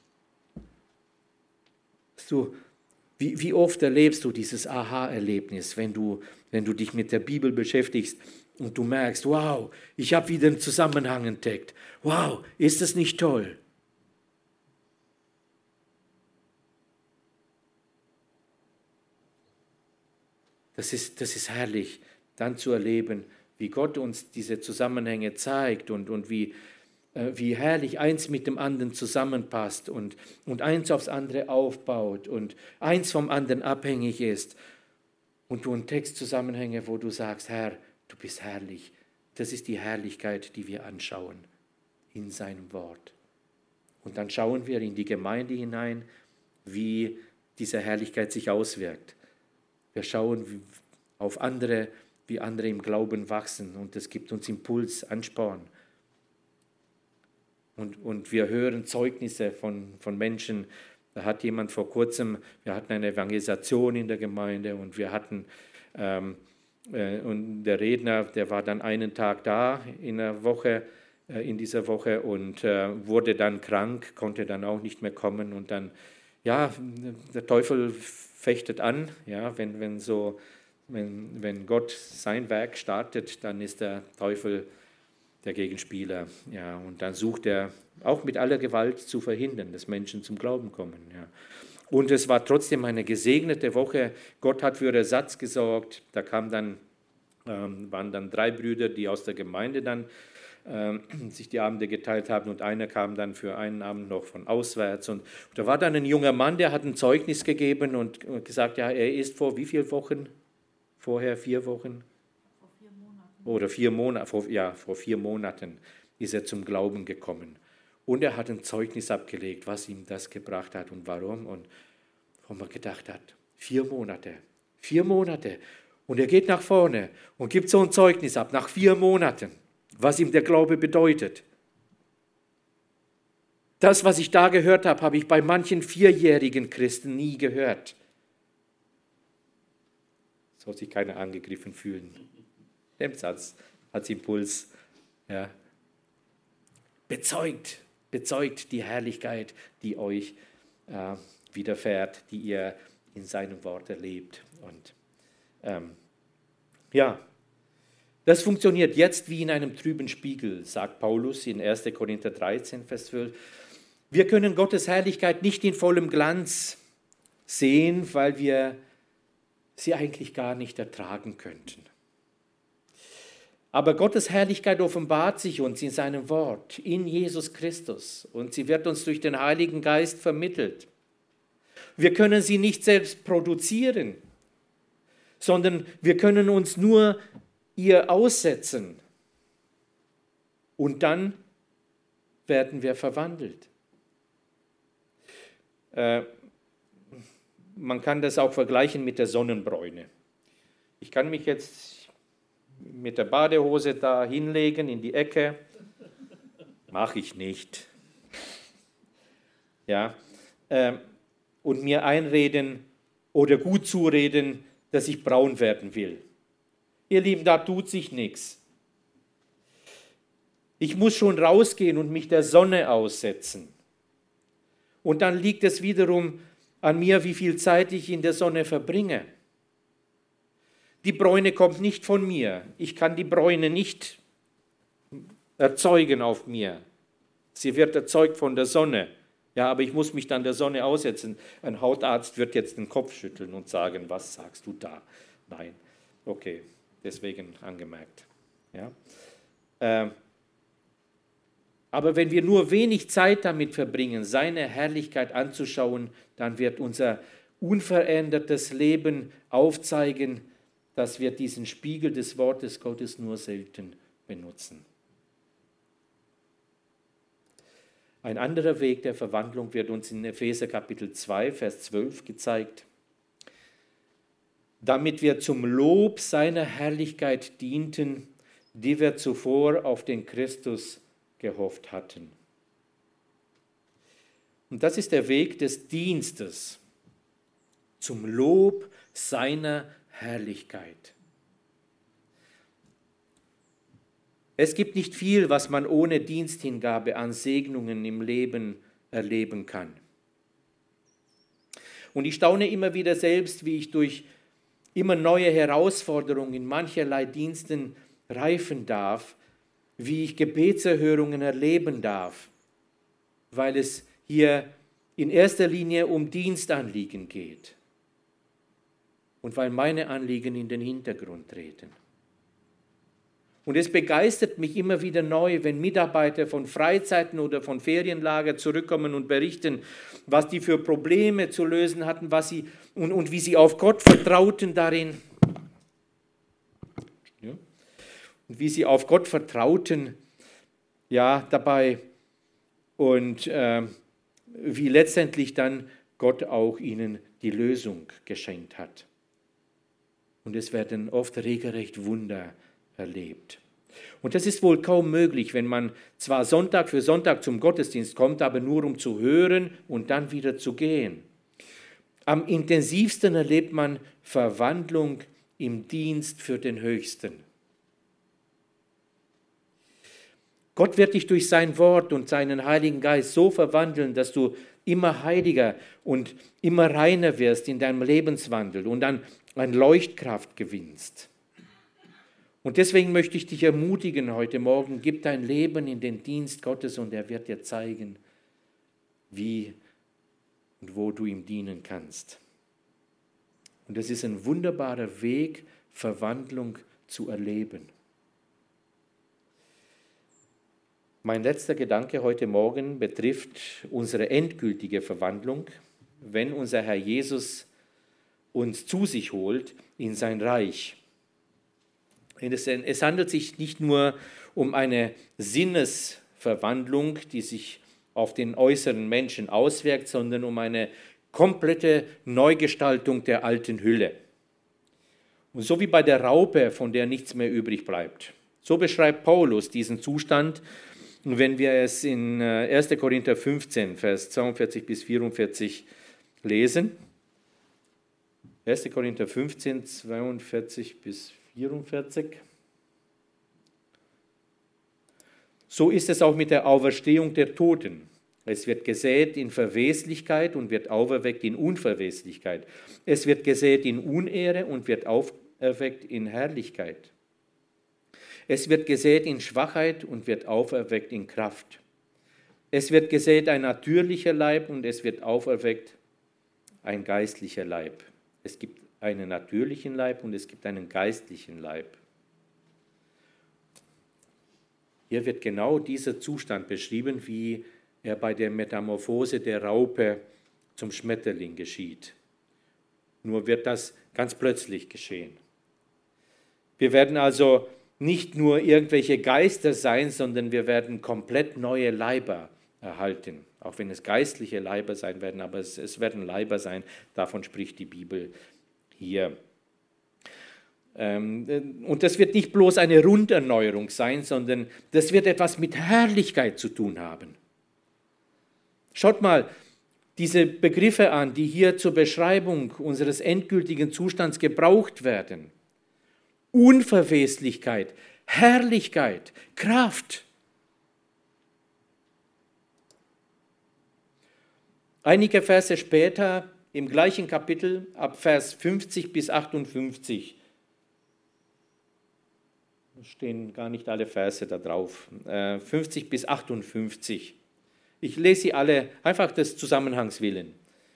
Du, wie, wie oft erlebst du dieses Aha-Erlebnis, wenn du, wenn du dich mit der Bibel beschäftigst und du merkst, wow, ich habe wieder einen Zusammenhang entdeckt. Wow, ist das nicht toll? Das ist, das ist herrlich, dann zu erleben, wie Gott uns diese Zusammenhänge zeigt und, und wie, äh, wie herrlich eins mit dem anderen zusammenpasst und, und eins aufs andere aufbaut und eins vom anderen abhängig ist. Und du entdeckst Zusammenhänge, wo du sagst, Herr, du bist herrlich. Das ist die Herrlichkeit, die wir anschauen in seinem Wort. Und dann schauen wir in die Gemeinde hinein, wie diese Herrlichkeit sich auswirkt. Wir schauen auf andere, wie andere im Glauben wachsen und das gibt uns Impuls, Ansporn. Und, und wir hören Zeugnisse von, von Menschen. Da hat jemand vor kurzem, wir hatten eine Evangelisation in der Gemeinde und wir hatten, ähm, äh, und der Redner, der war dann einen Tag da in der Woche, äh, in dieser Woche und äh, wurde dann krank, konnte dann auch nicht mehr kommen und dann, ja, der Teufel fechtet an, ja, wenn, wenn, so, wenn, wenn Gott sein Werk startet, dann ist der Teufel der Gegenspieler. Ja, und dann sucht er auch mit aller Gewalt zu verhindern, dass Menschen zum Glauben kommen. Ja. Und es war trotzdem eine gesegnete Woche. Gott hat für Ersatz gesorgt. Da kam dann, ähm, waren dann drei Brüder, die aus der Gemeinde dann äh, sich die Abende geteilt haben und einer kam dann für einen Abend noch von auswärts. Und, und da war dann ein junger Mann, der hat ein Zeugnis gegeben und, und gesagt, ja, er ist vor wie vielen Wochen? Vorher vier Wochen? Vor vier Monaten. Oder vier Monate, vor, ja, vor vier Monaten ist er zum Glauben gekommen. Und er hat ein Zeugnis abgelegt, was ihm das gebracht hat und warum. Und wo man gedacht hat, vier Monate, vier Monate. Und er geht nach vorne und gibt so ein Zeugnis ab, nach vier Monaten, was ihm der Glaube bedeutet. Das, was ich da gehört habe, habe ich bei manchen vierjährigen Christen nie gehört. Soll sich keiner angegriffen fühlen. Dem Satz als Impuls. Ja. Bezeugt, bezeugt die Herrlichkeit, die euch äh, widerfährt, die ihr in seinem Wort erlebt. Und ähm, ja, das funktioniert jetzt wie in einem trüben Spiegel, sagt Paulus in erster Korinther dreizehn, Vers zwölf. Wir können Gottes Herrlichkeit nicht in vollem Glanz sehen, weil wir sie eigentlich gar nicht ertragen könnten. Aber Gottes Herrlichkeit offenbart sich uns in seinem Wort, in Jesus Christus, und sie wird uns durch den Heiligen Geist vermittelt. Wir können sie nicht selbst produzieren, sondern wir können uns nur ihr aussetzen. Und dann werden wir verwandelt. Äh, man kann das auch vergleichen mit der Sonnenbräune. Ich kann mich jetzt mit der Badehose da hinlegen in die Ecke. Mache ich nicht. Ja, äh, und mir einreden oder gut zureden, dass ich braun werden will. Ihr Lieben, da tut sich nichts. Ich muss schon rausgehen und mich der Sonne aussetzen. Und dann liegt es wiederum an mir, wie viel Zeit ich in der Sonne verbringe. Die Bräune kommt nicht von mir. Ich kann die Bräune nicht erzeugen auf mir. Sie wird erzeugt von der Sonne. Ja, aber ich muss mich dann der Sonne aussetzen. Ein Hautarzt wird jetzt den Kopf schütteln und sagen, was sagst du da? Nein, okay, deswegen angemerkt. Ja. Ähm, aber wenn wir nur wenig Zeit damit verbringen, seine Herrlichkeit anzuschauen, dann wird unser unverändertes Leben aufzeigen, dass wir diesen Spiegel des Wortes Gottes nur selten benutzen. Ein anderer Weg der Verwandlung wird uns in Epheser Kapitel zwei, Vers zwölf gezeigt. Damit wir zum Lob seiner Herrlichkeit dienten, die wir zuvor auf den Christus gehofft hatten. Und das ist der Weg des Dienstes zum Lob seiner Herrlichkeit. Es gibt nicht viel, was man ohne Diensthingabe an Segnungen im Leben erleben kann. Und ich staune immer wieder selbst, wie ich durch immer neue Herausforderungen in mancherlei Diensten reifen darf, wie ich Gebetserhörungen erleben darf, weil es hier in erster Linie um Dienstanliegen geht und weil meine Anliegen in den Hintergrund treten. Und es begeistert mich immer wieder neu, wenn Mitarbeiter von Freizeiten oder von Ferienlager zurückkommen und berichten, was die für Probleme zu lösen hatten, was sie, und, und wie sie auf Gott vertrauten darin. Ja. Und wie sie auf Gott vertrauten, ja, dabei. Und äh, wie letztendlich dann Gott auch ihnen die Lösung geschenkt hat. Und es werden oft regelrecht Wunder erlebt. Und das ist wohl kaum möglich, wenn man zwar Sonntag für Sonntag zum Gottesdienst kommt, aber nur um zu hören und dann wieder zu gehen. Am intensivsten erlebt man Verwandlung im Dienst für den Höchsten. Gott wird dich durch sein Wort und seinen Heiligen Geist so verwandeln, dass du immer heiliger und immer reiner wirst in deinem Lebenswandel und dann an Leuchtkraft gewinnst. Und deswegen möchte ich dich ermutigen heute Morgen, gib dein Leben in den Dienst Gottes und er wird dir zeigen, wie und wo du ihm dienen kannst. Und es ist ein wunderbarer Weg, Verwandlung zu erleben. Mein letzter Gedanke heute Morgen betrifft unsere endgültige Verwandlung, wenn unser Herr Jesus uns zu sich holt in sein Reich. Es handelt sich nicht nur um eine Sinnesverwandlung, die sich auf den äußeren Menschen auswirkt, sondern um eine komplette Neugestaltung der alten Hülle. Und so wie bei der Raupe, von der nichts mehr übrig bleibt. So beschreibt Paulus diesen Zustand, wenn wir es in erster Korinther fünfzehn, Vers zweiundvierzig bis vierundvierzig lesen. erster Korinther fünfzehn, zweiundvierzig bis vierundvierzig. So ist es auch mit der Auferstehung der Toten. Es wird gesät in Verweslichkeit und wird auferweckt in Unverweslichkeit. Es wird gesät in Unehre und wird auferweckt in Herrlichkeit. Es wird gesät in Schwachheit und wird auferweckt in Kraft. Es wird gesät ein natürlicher Leib und es wird auferweckt ein geistlicher Leib. Es gibt einen natürlichen Leib und es gibt einen geistlichen Leib. Hier wird genau dieser Zustand beschrieben, wie er bei der Metamorphose der Raupe zum Schmetterling geschieht. Nur wird das ganz plötzlich geschehen. Wir werden also nicht nur irgendwelche Geister sein, sondern wir werden komplett neue Leiber erhalten. Auch wenn es geistliche Leiber sein werden, aber es, es werden Leiber sein, davon spricht die Bibel hier. Und das wird nicht bloß eine Runderneuerung sein, sondern das wird etwas mit Herrlichkeit zu tun haben. Schaut mal diese Begriffe an, die hier zur Beschreibung unseres endgültigen Zustands gebraucht werden. Unverweslichkeit, Herrlichkeit, Kraft. Einige Verse später, im gleichen Kapitel, ab Vers fünfzig bis achtundfünfzig, stehen gar nicht alle Verse da drauf, fünfzig bis achtundfünfzig. Ich lese sie alle einfach des Zusammenhangs willen.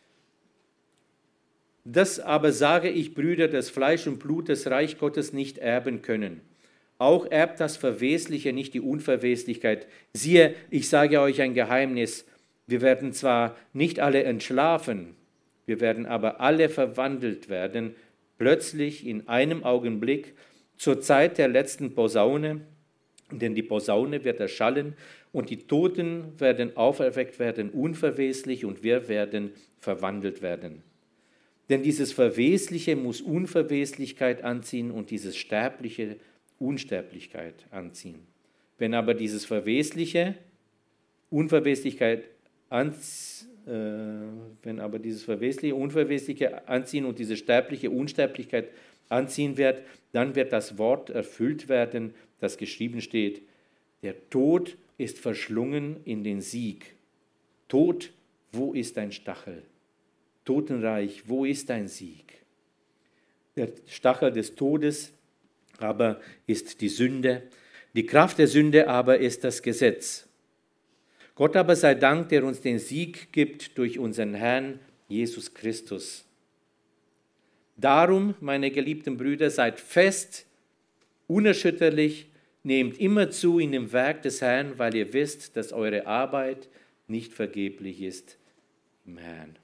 Das aber sage ich, Brüder, dass Fleisch und Blut das Reich Gottes nicht erben können. Auch erbt das Verwesliche nicht die Unverweslichkeit. Siehe, ich sage euch ein Geheimnis, wir werden zwar nicht alle entschlafen, wir werden aber alle verwandelt werden, plötzlich in einem Augenblick, zur Zeit der letzten Posaune, denn die Posaune wird erschallen und die Toten werden auferweckt werden, unverweslich, und wir werden verwandelt werden. Denn dieses Verwesliche muss Unverweslichkeit anziehen und dieses Sterbliche Unsterblichkeit anziehen. Wenn aber dieses Verwesliche Unverweslichkeit anz, äh, wenn aber dieses Verwesliche Unverwesliche anziehen und diese sterbliche Unsterblichkeit anziehen wird, dann wird das Wort erfüllt werden, das geschrieben steht: Der Tod ist verschlungen in den Sieg. Tod, wo ist dein Stachel? Totenreich, wo ist dein Sieg? Der Stachel des Todes aber ist die Sünde, die Kraft der Sünde aber ist das Gesetz. Gott aber sei Dank, der uns den Sieg gibt durch unseren Herrn Jesus Christus. Darum, meine geliebten Brüder, seid fest, unerschütterlich, nehmt immer zu in dem Werk des Herrn, weil ihr wisst, dass eure Arbeit nicht vergeblich ist im Herrn.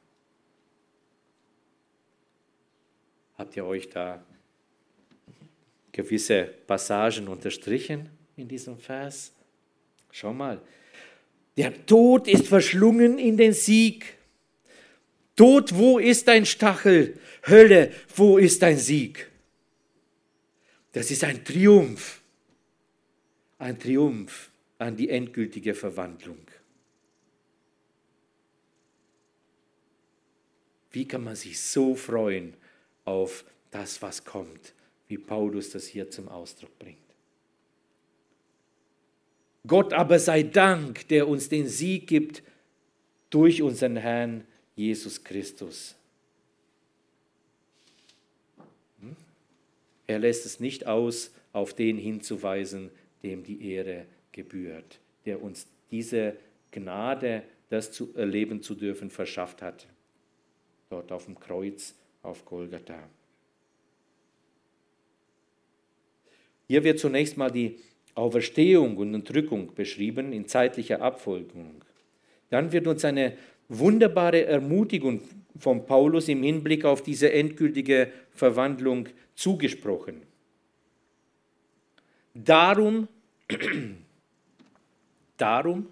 Habt ihr euch da gewisse Passagen unterstrichen in diesem Vers? Schau mal. Der Tod ist verschlungen in den Sieg. Tod, wo ist dein Stachel? Hölle, wo ist dein Sieg? Das ist ein Triumph. Ein Triumph an die endgültige Verwandlung. Wie kann man sich so freuen auf das, was kommt, wie Paulus das hier zum Ausdruck bringt? Gott aber sei Dank, der uns den Sieg gibt durch unseren Herrn Jesus Christus. Er lässt es nicht aus, auf den hinzuweisen, dem die Ehre gebührt, der uns diese Gnade, das zu erleben zu dürfen, verschafft hat. Dort auf dem Kreuz, auf Golgatha. Hier wird zunächst mal die Auferstehung und Entrückung beschrieben in zeitlicher Abfolgung. Dann wird uns eine wunderbare Ermutigung von Paulus im Hinblick auf diese endgültige Verwandlung zugesprochen. Darum, darum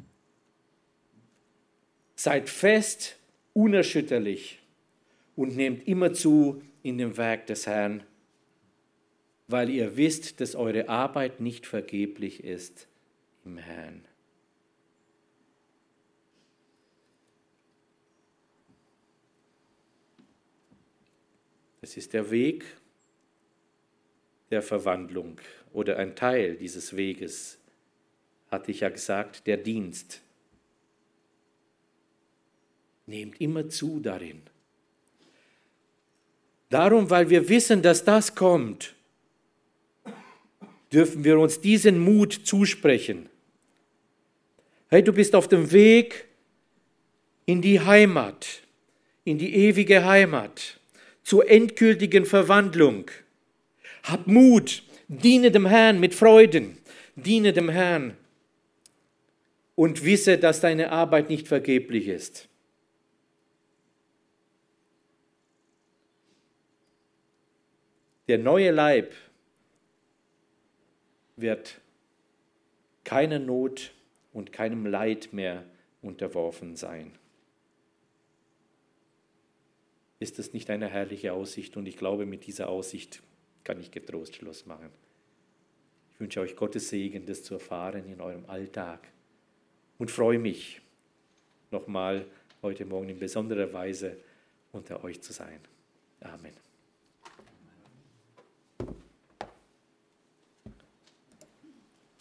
seid fest, unerschütterlich und nehmt immer zu in dem Werk des Herrn, weil ihr wisst, dass eure Arbeit nicht vergeblich ist im Herrn. Das ist der Weg der Verwandlung oder ein Teil dieses Weges, hatte ich ja gesagt, der Dienst. Nehmt immer zu darin. Darum, weil wir wissen, dass das kommt, dürfen wir uns diesen Mut zusprechen. Hey, du bist auf dem Weg in die Heimat, in die ewige Heimat, zur endgültigen Verwandlung. Hab Mut, diene dem Herrn mit Freuden, diene dem Herrn und wisse, dass deine Arbeit nicht vergeblich ist. Der neue Leib wird keiner Not und keinem Leid mehr unterworfen sein. Ist das nicht eine herrliche Aussicht? Und ich glaube, mit dieser Aussicht kann ich getrost Schluss machen. Ich wünsche euch Gottes Segen, das zu erfahren in eurem Alltag. Und freue mich, nochmal heute Morgen in besonderer Weise unter euch zu sein. Amen.